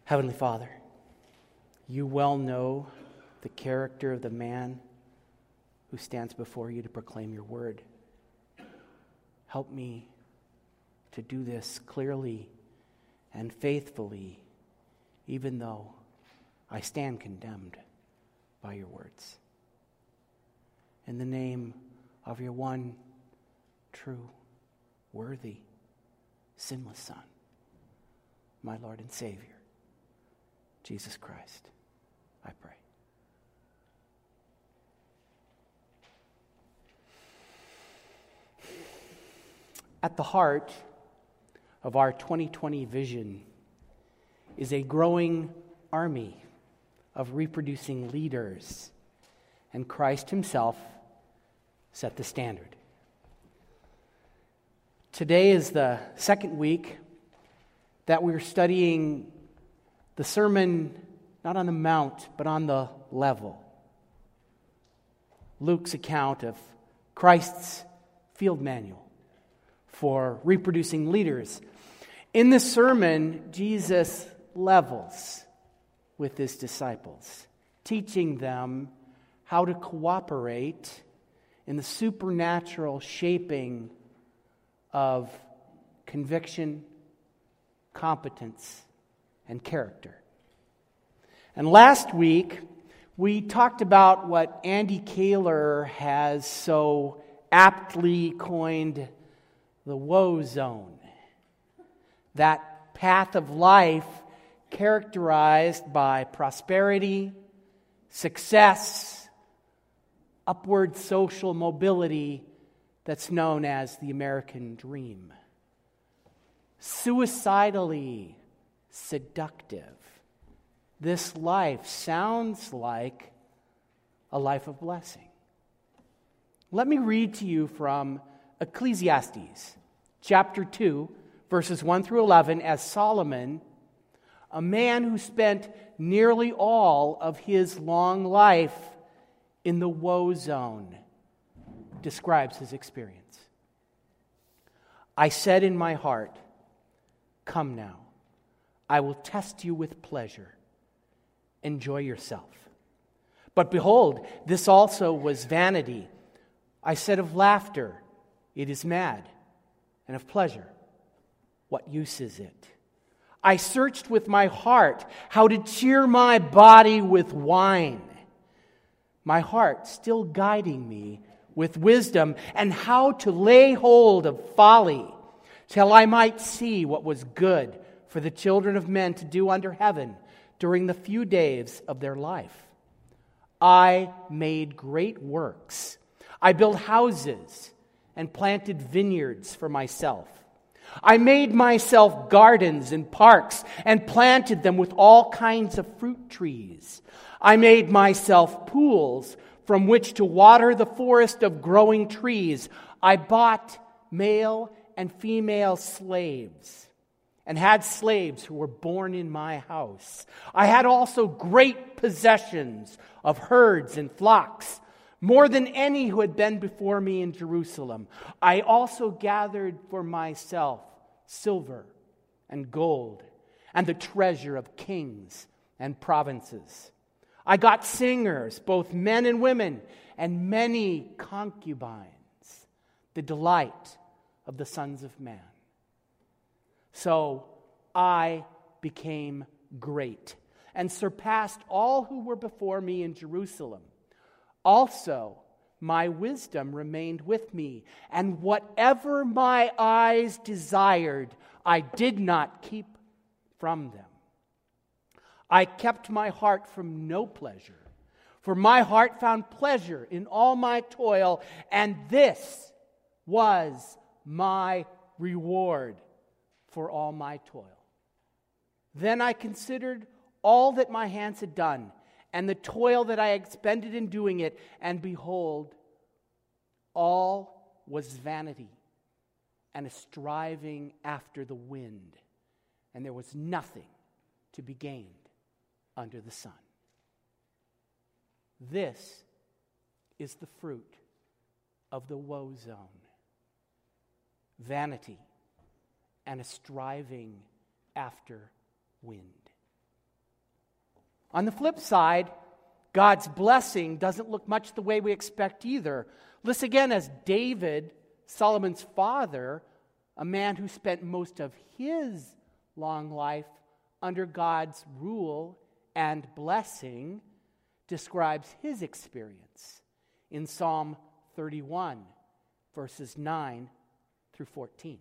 Heavenly Father, you well know the character of the man who stands before you to proclaim your word. Help me to do this clearly and faithfully, even though I stand condemned by your words. In the name of your one true, worthy, sinless Son, my Lord and Savior, Jesus Christ, I pray. At the heart of our 2020 vision is a growing army of reproducing leaders, and Christ himself set the standard. Today is the second week that we're studying the sermon not on the mount, but on the level. Luke's account of Christ's field manual for reproducing leaders. In this sermon, Jesus levels with his disciples, teaching them how to cooperate in the supernatural shaping of conviction, competence, and character. And last week, we talked about what Andy Kaler has so aptly coined the woe zone. That path of life characterized by prosperity, success, upward social mobility that's known as the American dream. Suicidally seductive. This life sounds like a life of blessing. Let me read to you from Ecclesiastes, chapter 2, verses 1 through 11, as Solomon, a man who spent nearly all of his long life in the woe zone, describes his experience. I said in my heart, "Come now, I will test you with pleasure. Enjoy yourself." But behold, this also was vanity. I said of laughter, "It is mad," and of pleasure, "What use is it?" I searched with my heart how to cheer my body with wine, my heart still guiding me with wisdom, and how to lay hold of folly, till I might see what was good for the children of men to do under heaven during the few days of their life. I made great works. I built houses and planted vineyards for myself. I made myself gardens and parks and planted them with all kinds of fruit trees. I made myself pools from which to water the forest of growing trees. I bought male and female slaves and had slaves who were born in my house. I had also great possessions of herds and flocks, more than any who had been before me in Jerusalem. I also gathered for myself silver and gold and the treasure of kings and provinces. I got singers, both men and women, and many concubines, the delight of the sons of man. So I became great and surpassed all who were before me in Jerusalem. Also, my wisdom remained with me, and whatever my eyes desired, I did not keep from them. I kept my heart from no pleasure, for my heart found pleasure in all my toil, and this was my reward for all my toil. Then I considered all that my hands had done, and the toil that I expended in doing it, and behold, all was vanity and a striving after the wind, and there was nothing to be gained under the sun. This is the fruit of the woe zone: vanity and a striving after wind. On the flip side, God's blessing doesn't look much the way we expect either. Listen again as David, Solomon's father, a man who spent most of his long life under God's rule and blessing, describes his experience in Psalm 31, verses 9 through 14.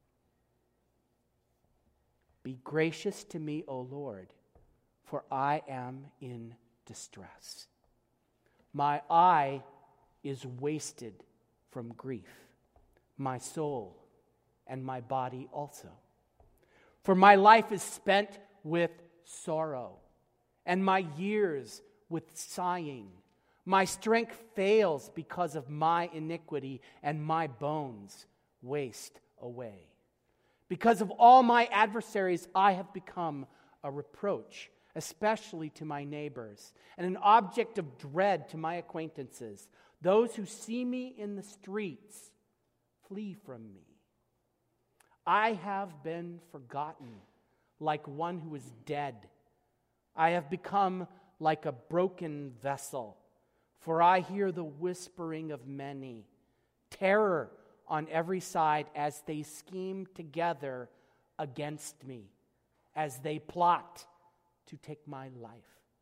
Be gracious to me, O Lord, for I am in distress. My eye is wasted from grief, my soul and my body also. For my life is spent with sorrow, and my years with sighing. My strength fails because of my iniquity, and my bones waste away. Because of all my adversaries, I have become a reproach, especially to my neighbors, and an object of dread to my acquaintances. Those who see me in the streets flee from me. I have been forgotten like one who is dead. I have become like a broken vessel, for I hear the whispering of many. Terror on every side as they scheme together against me, as they plot to take my life.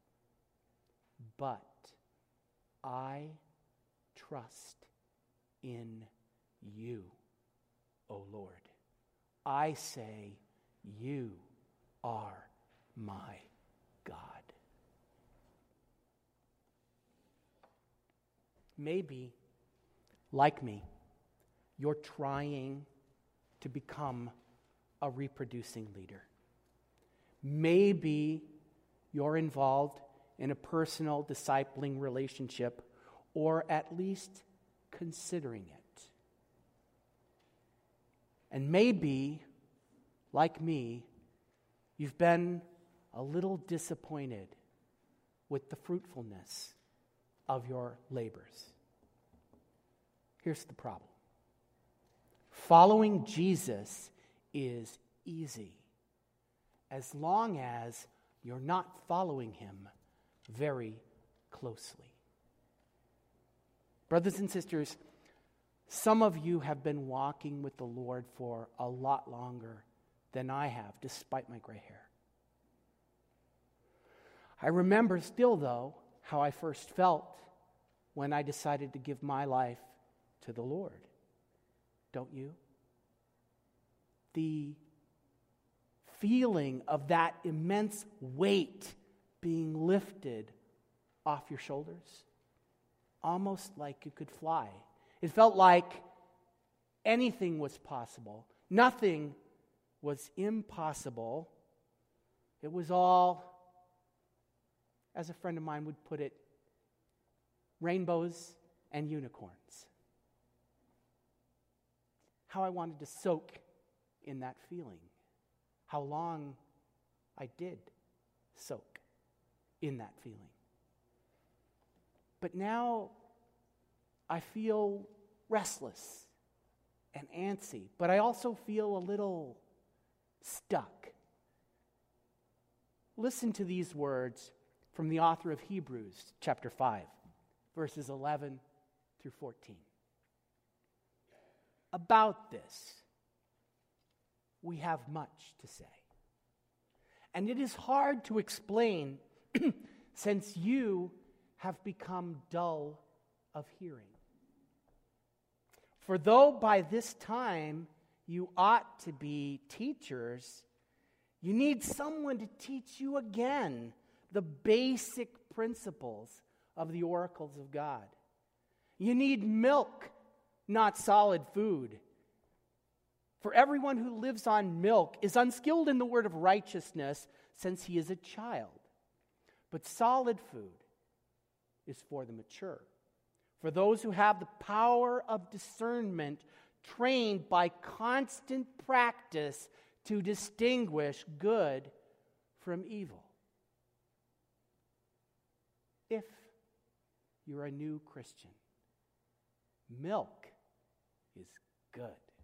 But I trust in you, O Lord. I say, you are my God. Maybe, like me, you're trying to become a reproducing leader. Maybe you're involved in a personal discipling relationship, or at least considering it. And maybe, like me, you've been a little disappointed with the fruitfulness of your labors. Here's the problem. Following Jesus is easy as long as you're not following him very closely. Brothers and sisters, some of you have been walking with the Lord for a lot longer than I have, despite my gray hair. I remember still, though, how I first felt when I decided to give my life to the Lord. Don't you? The feeling of that immense weight being lifted off your shoulders, almost like you could fly. It felt like anything was possible. Nothing was impossible. It was all, as a friend of mine would put it, rainbows and unicorns. How I wanted to soak in that feeling. How long I did soak in that feeling. But now I feel restless and antsy, but I also feel a little stuck. Listen to these words from the author of Hebrews, chapter 5, verses 11 through 14. About this, we have much to say. And it is hard to explain since you have become dull of hearing. For though by this time you ought to be teachers, you need someone to teach you again the basic principles of the oracles of God. You need milk, not solid food. For everyone who lives on milk is unskilled in the word of righteousness, since he is a child. But solid food is for the mature, for those who have the power of discernment, trained by constant practice to distinguish good from evil. If you're a new Christian, milk is good.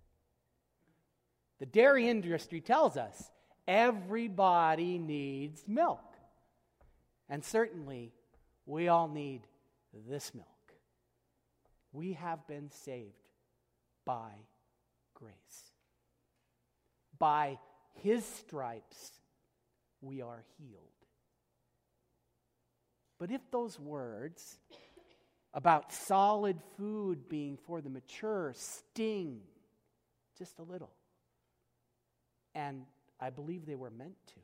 The dairy industry tells us everybody needs milk. And certainly, we all need this milk. We have been saved by grace. By His stripes, we are healed. But if those words about solid food being for the mature sting just a little, and I believe they were meant to,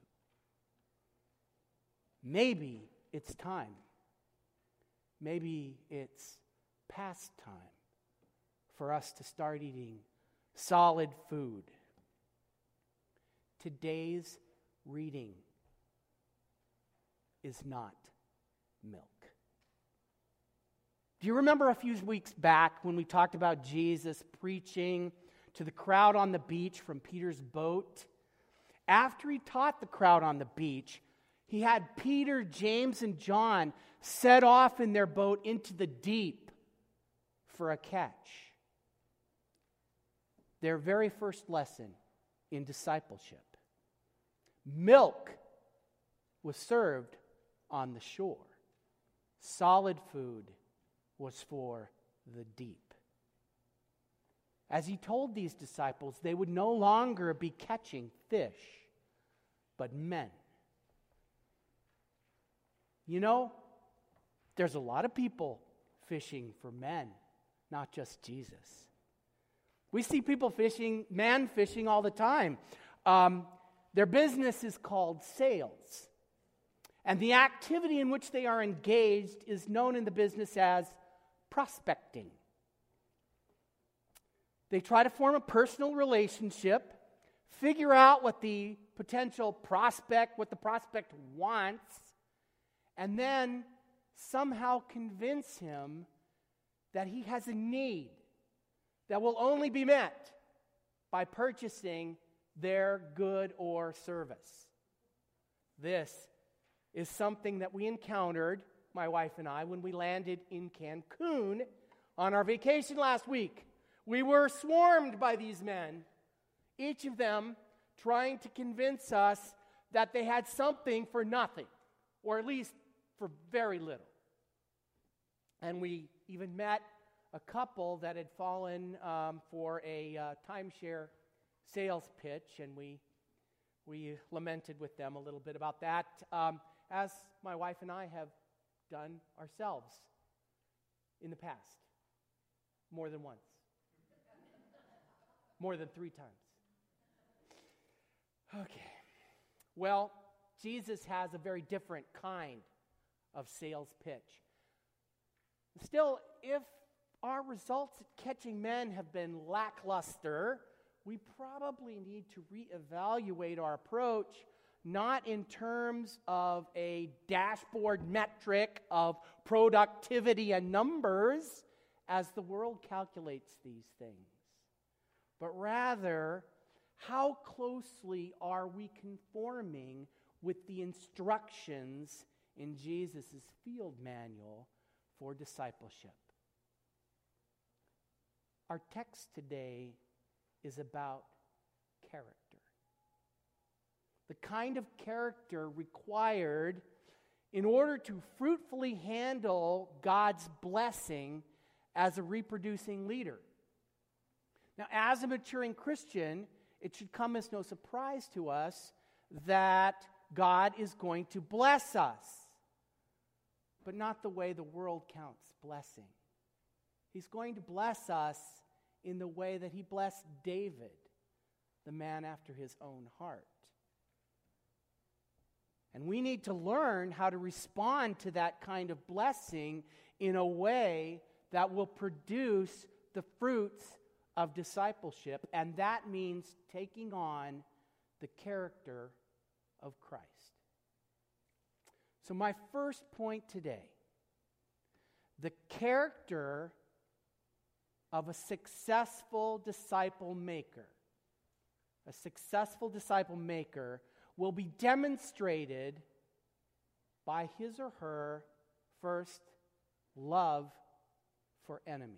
maybe it's time. Maybe it's past time for us to start eating solid food. Today's reading is not milk. Do you remember a few weeks back when we talked about Jesus preaching to the crowd on the beach from Peter's boat? After he taught the crowd on the beach, he had Peter, James, and John set off in their boat into the deep for a catch. Their very first lesson in discipleship. Milk was served on the shore. Solid food was for the deep. As he told these disciples, they would no longer be catching fish, but men. You know, there's a lot of people fishing for men, not just Jesus. We see people fishing, man fishing all the time. Their business is called sales. And the activity in which they are engaged is known in the business as prospecting. They try to form a personal relationship, figure out what the potential prospect, what the prospect wants, and then somehow convince him that he has a need that will only be met by purchasing their good or service. This is something that we encountered, my wife and I, when we landed in Cancun on our vacation last week. We were swarmed by these men, each of them trying to convince us that they had something for nothing, or at least for very little. And we even met a couple that had fallen for a timeshare sales pitch, and we lamented with them a little bit about that, as my wife and I have done ourselves in the past, more than once, more than 3 times. Okay, well, Jesus has a very different kind of sales pitch. Still, if our results at catching men have been lackluster, we probably need to reevaluate our approach, not in terms of a dashboard metric of productivity and numbers as the world calculates these things, but rather, how closely are we conforming with the instructions in Jesus' field manual for discipleship? Our text today is about character. The kind of character required in order to fruitfully handle God's blessing as a reproducing leader. Now, as a maturing Christian, it should come as no surprise to us that God is going to bless us, but not the way the world counts blessing. He's going to bless us in the way that he blessed David, the man after his own heart. And we need to learn how to respond to that kind of blessing in a way that will produce the fruits of discipleship, and that means taking on the character of Christ. So my first point today, the character of a successful disciple maker. A successful disciple maker will be demonstrated by his or her first love for enemies.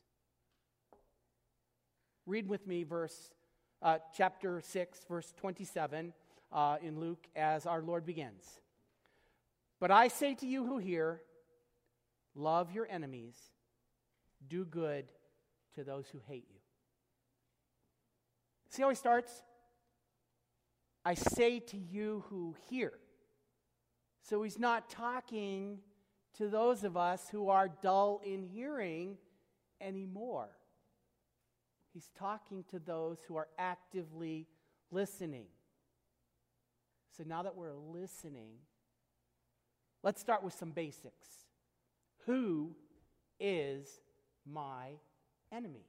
Read with me chapter 6, verse 27 in Luke as our Lord begins. But I say to you who hear, love your enemies, do good to those who hate you. See how he starts? I say to you who hear. So he's not talking to those of us who are dull in hearing anymore. He's talking to those who are actively listening. So now that we're listening, let's start with some basics. Who is my enemy?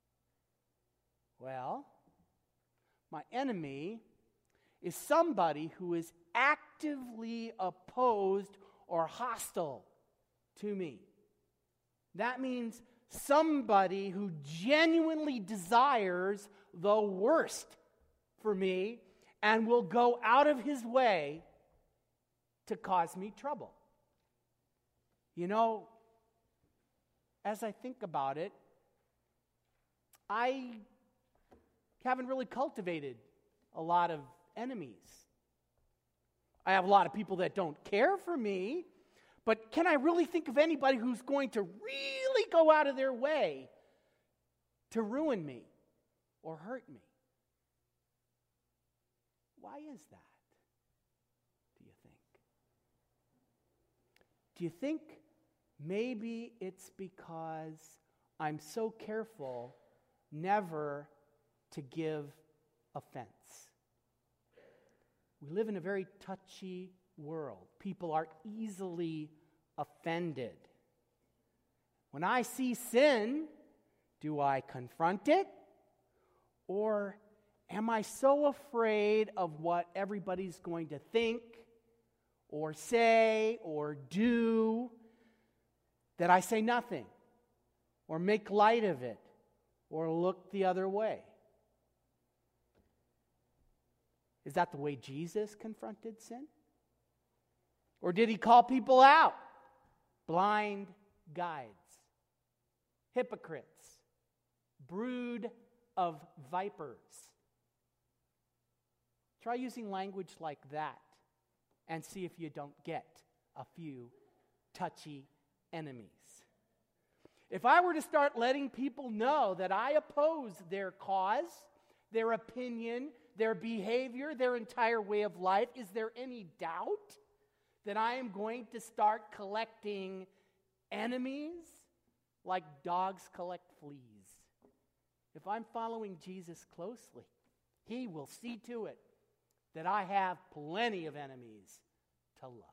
Well, my enemy is somebody who is actively opposed or hostile to me. That means somebody who genuinely desires the worst for me and will go out of his way to cause me trouble. You know, as I think about it, I haven't really cultivated a lot of enemies. I have a lot of people that don't care for me, but can I really think of anybody who's going to really go out of their way to ruin me or hurt me? Why is that, do you think? Do you think maybe it's because I'm so careful never to give offense? We live in a very touchy world. People are easily offended. When I see sin, do I confront it? Or am I so afraid of what everybody's going to think or say or do that I say nothing or make light of it or look the other way? Is that the way Jesus confronted sin? Or did he call people out? Blind guides, hypocrites, brood of vipers. Try using language like that and see if you don't get a few touchy enemies. If I were to start letting people know that I oppose their cause, their opinion, their behavior, their entire way of life, is there any doubt that I am going to start collecting enemies like dogs collect fleas? If I'm following Jesus closely, he will see to it that I have plenty of enemies to love.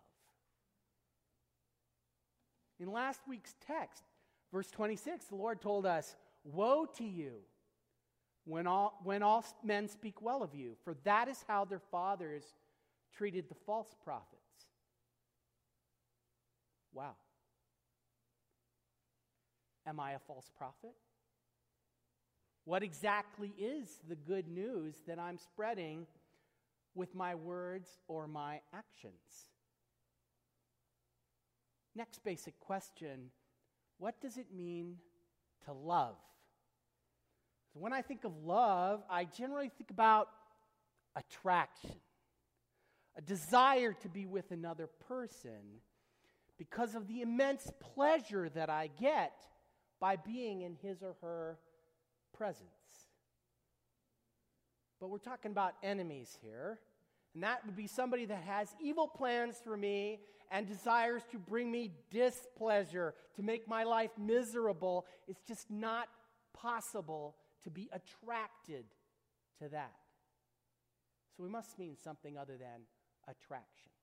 In last week's text, verse 26, the Lord told us, "Woe to you when all men speak well of you, for that is how their fathers treated the false prophets." Wow. Am I a false prophet? What exactly is the good news that I'm spreading with my words or my actions? Next basic question, what does it mean to love? So when I think of love, I generally think about attraction, a desire to be with another person because of the immense pleasure that I get by being in his or her presence. But we're talking about enemies here, and that would be somebody that has evil plans for me and desires to bring me displeasure, to make my life miserable. It's just not possible to be attracted to that. So we must mean something other than attraction.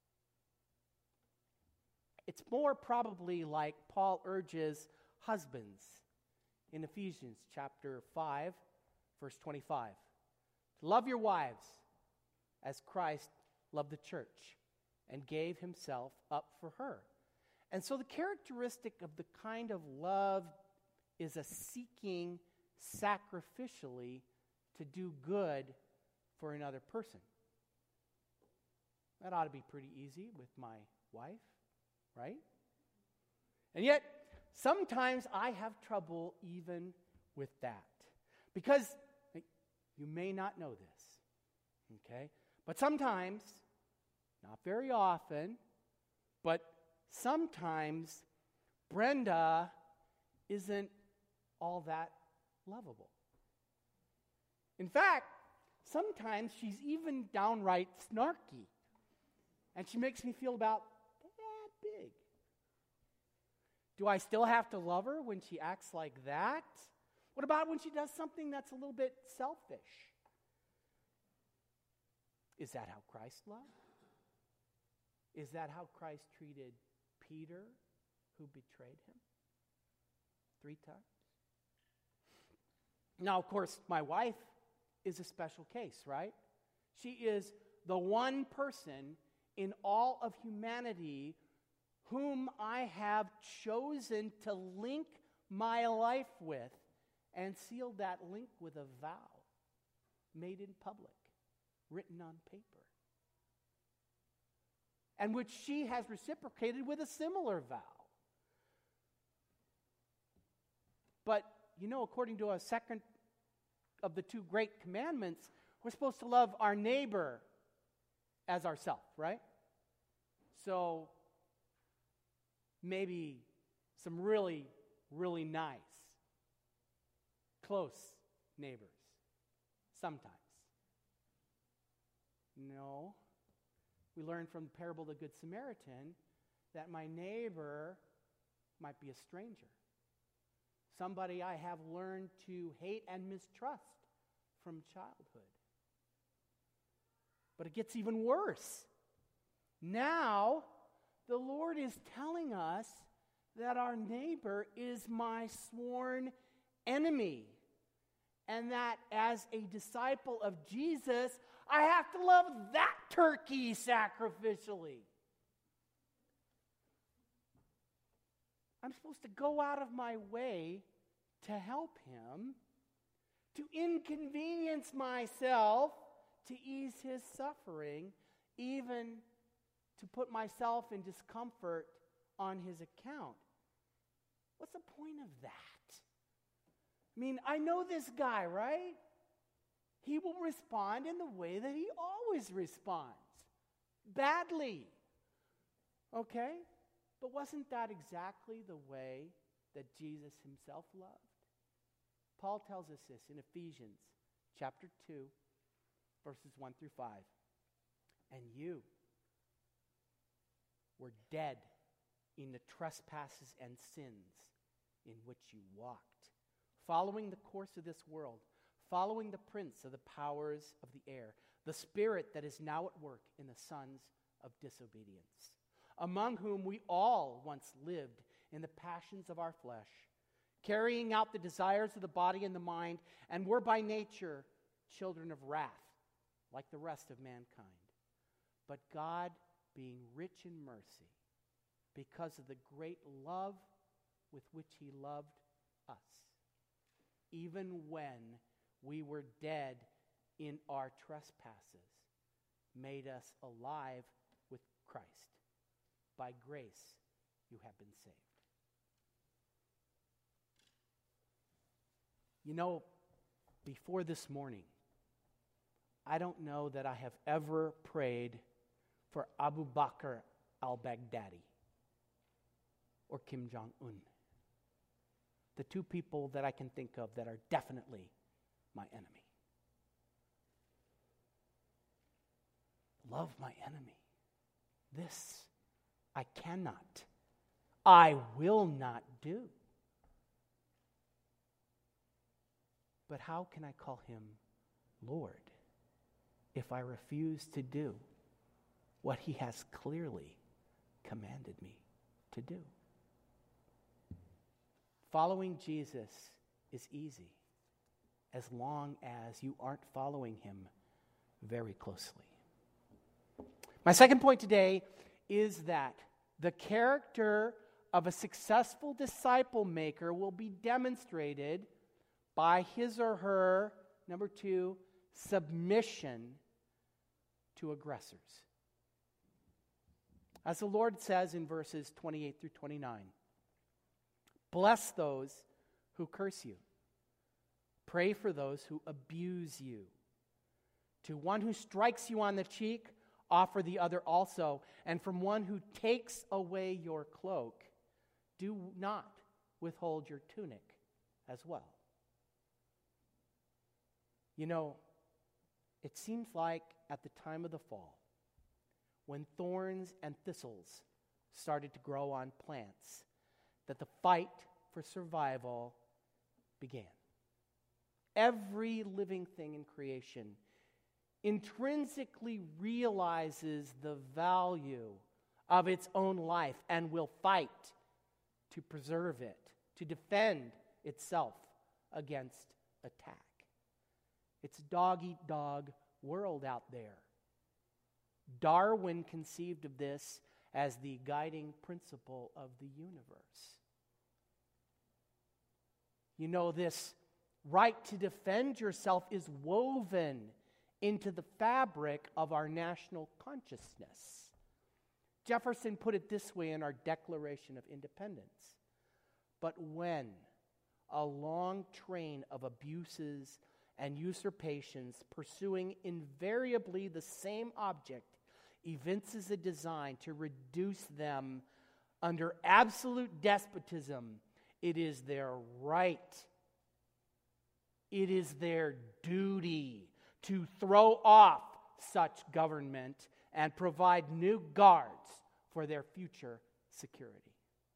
It's more probably like Paul urges husbands in Ephesians chapter 5, verse 25. To love your wives as Christ loved the church and gave himself up for her. And so the characteristic of the kind of love is a seeking sacrificially to do good for another person. That ought to be pretty easy with my wife, right? And yet, sometimes I have trouble even with that. Because you may not know this, okay? But sometimes, not very often, But sometimes Brenda isn't all that lovable. In fact, sometimes she's even downright snarky. And she makes me feel about that big. Do I still have to love her when she acts like that? What about when she does something that's a little bit selfish? Is that how Christ loved? Is that how Christ treated Peter, who betrayed him 3 times? Now, of course, my wife is a special case, right? She is the one person in all of humanity whom I have chosen to link my life with and sealed that link with a vow made in public, written on paper, and which she has reciprocated with a similar vow. But, according to a second of the 2 great commandments, we're supposed to love our neighbor as ourselves, right? So, maybe some really, really nice, close neighbors, sometimes. No. We learn from the parable of the Good Samaritan that my neighbor might be a stranger. Somebody I have learned to hate and mistrust from childhood. But it gets even worse. Now, the Lord is telling us that our neighbor is my sworn enemy. And that as a disciple of Jesus, I have to love that turkey sacrificially. I'm supposed to go out of my way to help him, to inconvenience myself, to ease his suffering, even to put myself in discomfort on his account. What's the point of that? I mean, I know this guy, right? He will respond in the way that he always responds. Badly. Okay? But wasn't that exactly the way that Jesus himself loved? Paul tells us this in Ephesians chapter 2, verses 1 through 5. And you were dead in the trespasses and sins in which you walked, following the course of this world, following the prince of the powers of the air, the spirit that is now at work in the sons of disobedience, among whom we all once lived in the passions of our flesh, carrying out the desires of the body and the mind, and were by nature children of wrath, like the rest of mankind. But God, being rich in mercy, because of the great love with which he loved us, even when we were dead in our trespasses, made us alive with Christ. By grace you have been saved. Before this morning, I don't know that I have ever prayed for Abu Bakr al-Baghdadi or Kim Jong-un, the 2 people that I can think of that are definitely my enemy. Love my enemy. This I cannot, I will not do. But how can I call him Lord if I refuse to do what he has clearly commanded me to do? Following Jesus is easy as long as you aren't following him very closely. My second point today is that the character of a successful disciple maker will be demonstrated by his or her, number 2, submission to aggressors. As the Lord says in verses 28 through 29, bless those who curse you. Pray for those who abuse you. To one who strikes you on the cheek, offer the other also. And from one who takes away your cloak, do not withhold your tunic as well. You know, it seems like at the time of the fall, when thorns and thistles started to grow on plants, that the fight for survival began. Every living thing in creation intrinsically realizes the value of its own life and will fight to preserve it, to defend itself against attack. It's a dog-eat-dog world out there. Darwin conceived of this as the guiding principle of the universe. You know, this right to defend yourself is woven into the fabric of our national consciousness. Jefferson put it this way in our Declaration of Independence: "But when a long train of abuses and usurpations pursuing invariably the same object evinces a design to reduce them under absolute despotism, it is their right, it is their duty to throw off such government and provide new guards for their future security."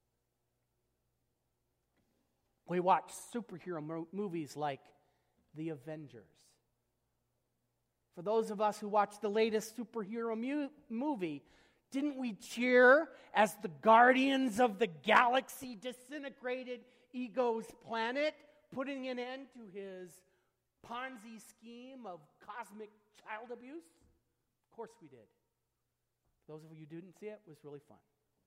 We watch superhero movies like The Avengers. For those of us who watched the latest superhero movie, didn't we cheer as the Guardians of the Galaxy disintegrated Ego's planet, putting an end to his Ponzi scheme of cosmic child abuse? Of course we did. For those of you who didn't see it, it was really fun.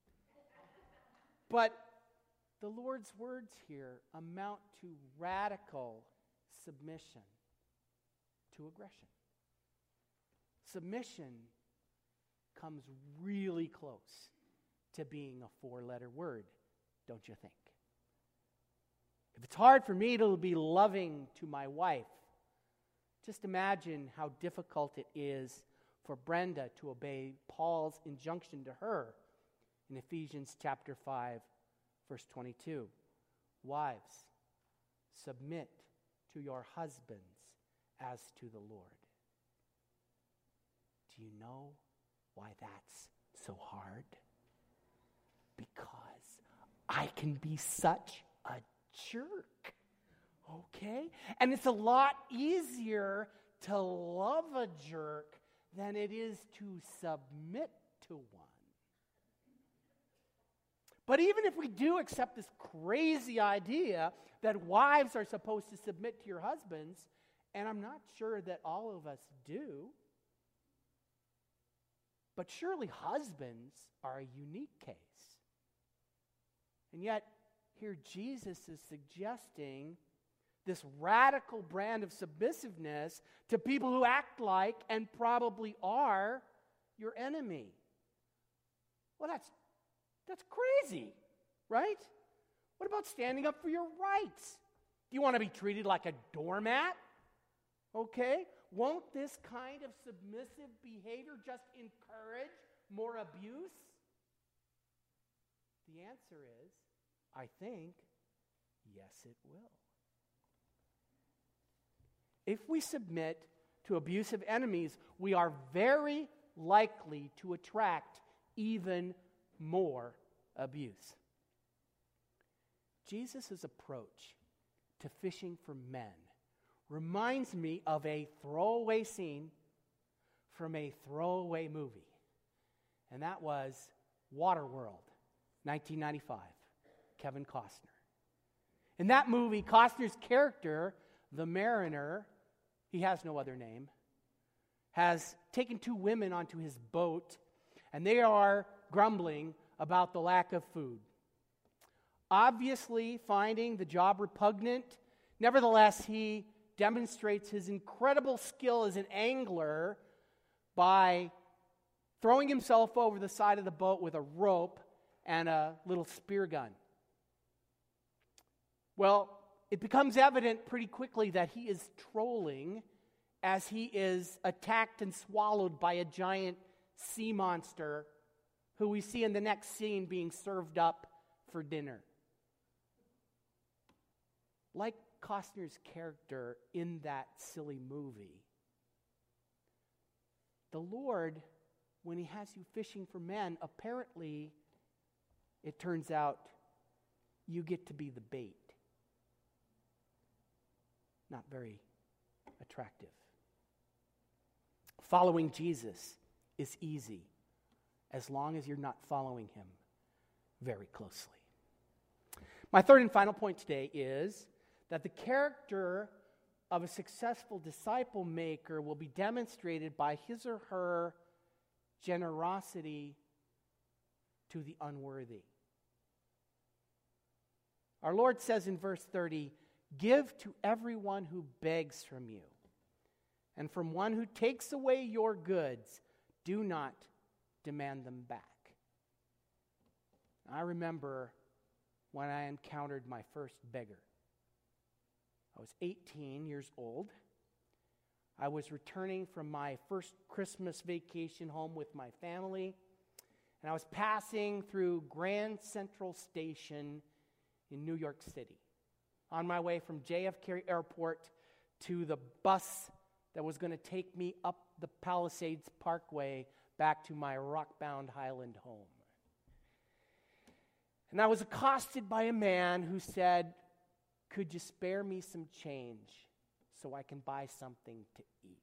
But the Lord's words here amount to radical submission to aggression. Submission comes really close to being a four-letter word, don't you think? If it's hard for me to be loving to my wife, just imagine how difficult it is for Brenda to obey Paul's injunction to her in Ephesians chapter 5, verse 22. Wives, submit to your husbands as to the Lord. Do you know why that's so hard? Because I can be such a jerk, okay? And it's a lot easier to love a jerk than it is to submit to one. But even if we do accept this crazy idea that wives are supposed to submit to your husbands, and I'm not sure that all of us do, but surely husbands are a unique case. And yet, here Jesus is suggesting this radical brand of submissiveness to people who act like and probably are your enemy. Well, that's crazy, right? What about standing up for your rights? Do you want to be treated like a doormat? Okay? Won't this kind of submissive behavior just encourage more abuse? The answer is, I think, yes, it will. If we submit to abusive enemies, we are very likely to attract even more abuse. Jesus' approach to fishing for men reminds me of a throwaway scene from a throwaway movie. And that was Waterworld, 1995, Kevin Costner. In that movie, Costner's character, the mariner, he has no other name, has taken two women onto his boat, and they are grumbling about the lack of food. Obviously finding the job repugnant, nevertheless, he demonstrates his incredible skill as an angler by throwing himself over the side of the boat with a rope and a little spear gun. Well, it becomes evident pretty quickly that he is trolling as he is attacked and swallowed by a giant sea monster who we see in the next scene being served up for dinner. Like Costner's character in that silly movie, the Lord, when he has you fishing for men, apparently, it turns out, you get to be the bait. Not very attractive. Following Jesus is easy as long as you're not following him very closely. My third and final point today is that the character of a successful disciple maker will be demonstrated by his or her generosity to the unworthy. Our Lord says in verse 30, "Give to everyone who begs from you, and from one who takes away your goods, do not demand them back." I remember when I encountered my first beggar. I was 18 years old. I was returning from my first Christmas vacation home with my family, and I was passing through Grand Central Station in New York City on my way from JFK Airport to the bus that was going to take me up the Palisades Parkway back to my rock-bound Highland home. And I was accosted by a man who said, "Could you spare me some change so I can buy something to eat?"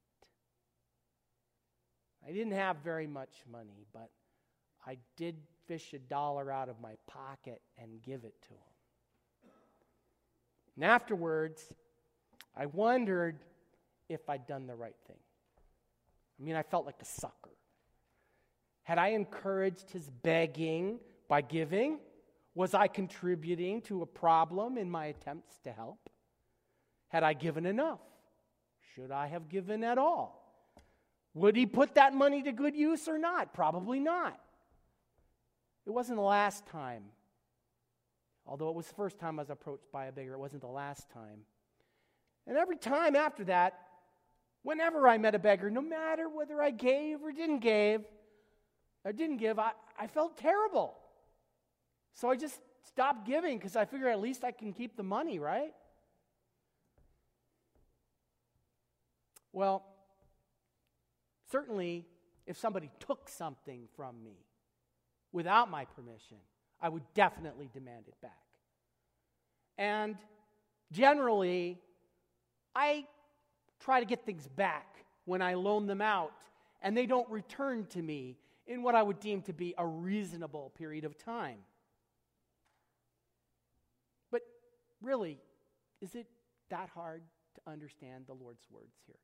I didn't have very much money, but I did fish $1 out of my pocket and give it to him. And afterwards, I wondered if I'd done the right thing. I mean, I felt like a sucker. Had I encouraged his begging by giving? Was I contributing to a problem in my attempts to help? Had I given enough? Should I have given at all? Would he put that money to good use or not? Probably not. It wasn't the last time. Although it was the first time I was approached by a beggar, it wasn't the last time. And every time after that, whenever I met a beggar, no matter whether I gave or didn't give, I felt terrible. So I just stopped giving because I figured at least I can keep the money, right? Well, certainly if somebody took something from me without my permission, I would definitely demand it back. And generally, I try to get things back when I loan them out and they don't return to me in what I would deem to be a reasonable period of time. But really, is it that hard to understand the Lord's words here?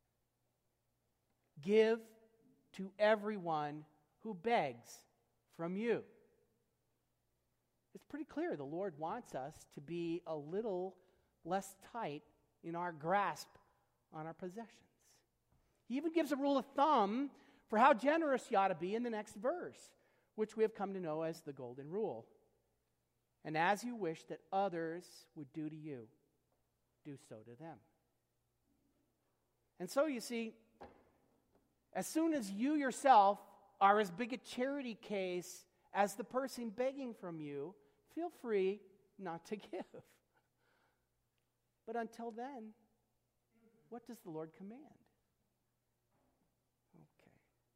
Give to everyone who begs from you. It's pretty clear the Lord wants us to be a little less tight in our grasp on our possessions. He even gives a rule of thumb for how generous you ought to be in the next verse, which we have come to know as the golden rule. And as you wish that others would do to you, do so to them. And so you see, as soon as you yourself are as big a charity case as the person begging from you, feel free not to give. But until then, what does the Lord command? Okay.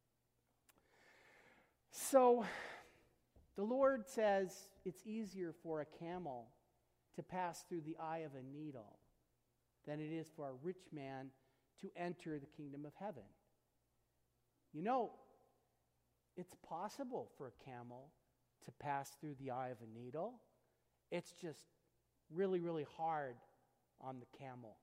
So, the Lord says it's easier for a camel to pass through the eye of a needle than it is for a rich man to enter the kingdom of heaven. You know, it's possible for a camel to pass through the eye of a needle. It's just really, really hard on the camel.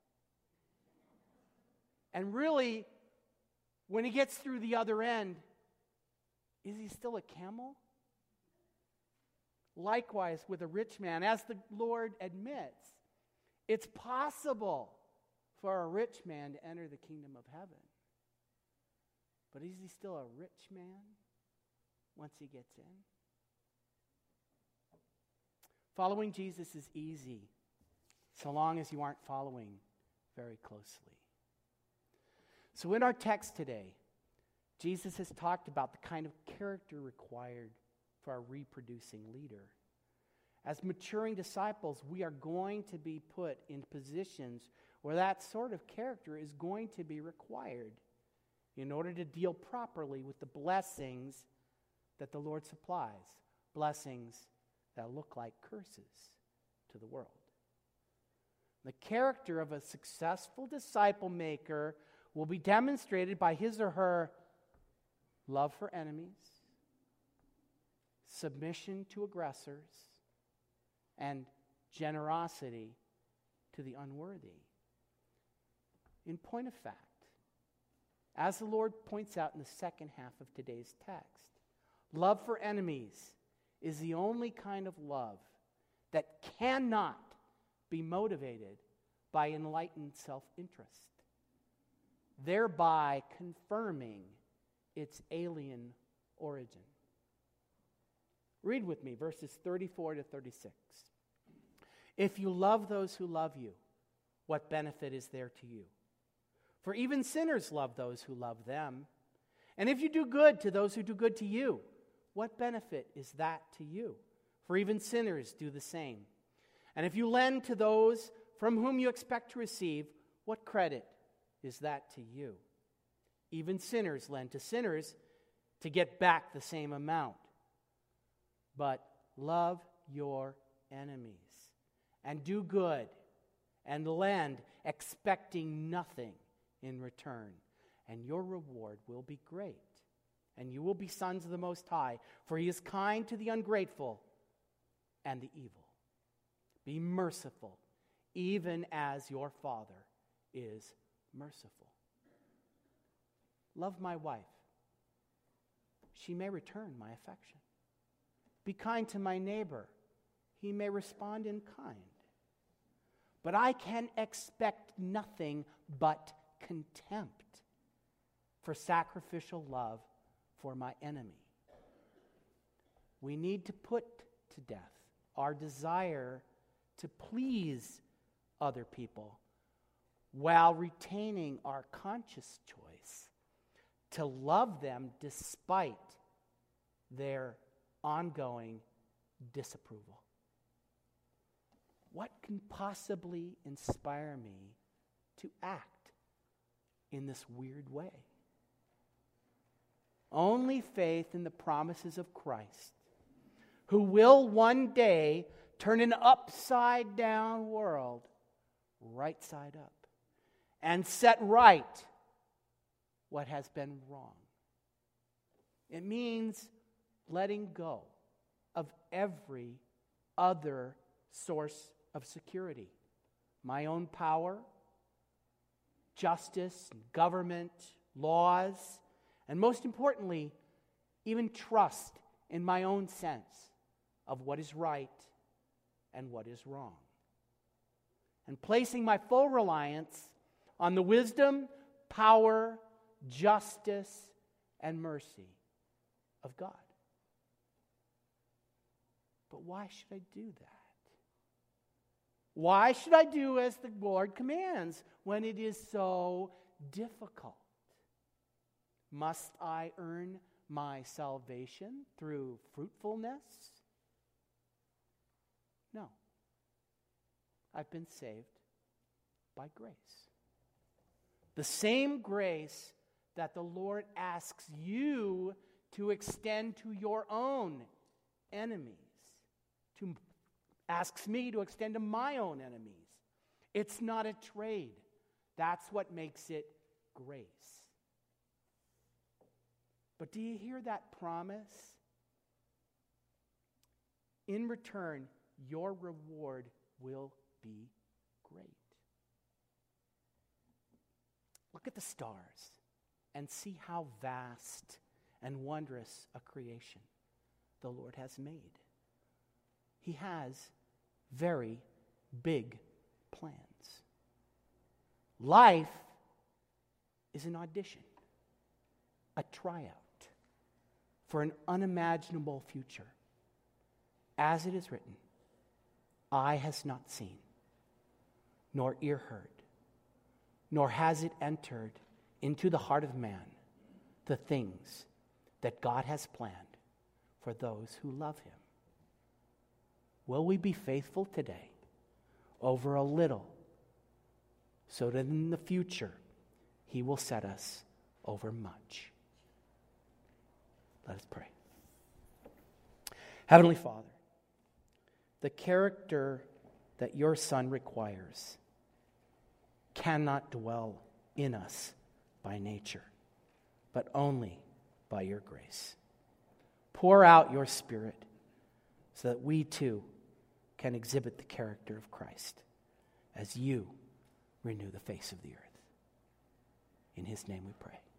And really, when he gets through the other end, is he still a camel? Likewise with a rich man, as the Lord admits, it's possible for a rich man to enter the kingdom of heaven. But is he still a rich man once he gets in? Following Jesus is easy, so long as you aren't following very closely. So in our text today, Jesus has talked about the kind of character required for a reproducing leader. As maturing disciples, we are going to be put in positions where that sort of character is going to be required in order to deal properly with the blessings that the Lord supplies, blessings that look like curses to the world. The character of a successful disciple maker will be demonstrated by his or her love for enemies, submission to aggressors, and generosity to the unworthy. In point of fact, as the Lord points out in the second half of today's text, love for enemies is the only kind of love that cannot be motivated by enlightened self-interest, thereby confirming its alien origin. Read with me verses 34 to 36. If you love those who love you, what benefit is there to you? For even sinners love those who love them. And if you do good to those who do good to you, what benefit is that to you? For even sinners do the same. And if you lend to those from whom you expect to receive, what credit is that to you? Even sinners lend to sinners to get back the same amount. But love your enemies and do good and lend, expecting nothing in return, and your reward will be great, and you will be sons of the Most High, for he is kind to the ungrateful and the evil. Be merciful, even as your Father is merciful. Love my wife. She may return my affection. Be kind to my neighbor. He may respond in kind. But I can expect nothing but contempt for sacrificial love for my enemy. We need to put to death our desire to please other people while retaining our conscious choice to love them despite their ongoing disapproval. What can possibly inspire me to act in this weird way? Only faith in the promises of Christ, who will one day turn an upside-down world right side up and set right what has been wrong. It means letting go of every other source of security. My own power, justice, government, laws, and most importantly, even trust in my own sense of what is right and what is wrong. And placing my full reliance on the wisdom, power, justice, and mercy of God. But why should I do that? Why should I do as the Lord commands when it is so difficult? Must I earn my salvation through fruitfulness? No. I've been saved by grace. The same grace that the Lord asks you to extend to your own enemies, asks me to extend to my own enemies. It's not a trade. That's what makes it grace. But do you hear that promise? In return, your reward will be great. Look at the stars and see how vast and wondrous a creation the Lord has made. He has very big plans. Life is an audition, a tryout for an unimaginable future. As it is written, eye has not seen, nor ear heard, nor has it entered into the heart of man the things that God has planned for those who love him. Will we be faithful today over a little, so that in the future he will set us over much? Let us pray. Heavenly Father, the character that your Son requires cannot dwell in us by nature, but only by your grace. Pour out your Spirit so that we too can exhibit the character of Christ as you renew the face of the earth. In his name we pray.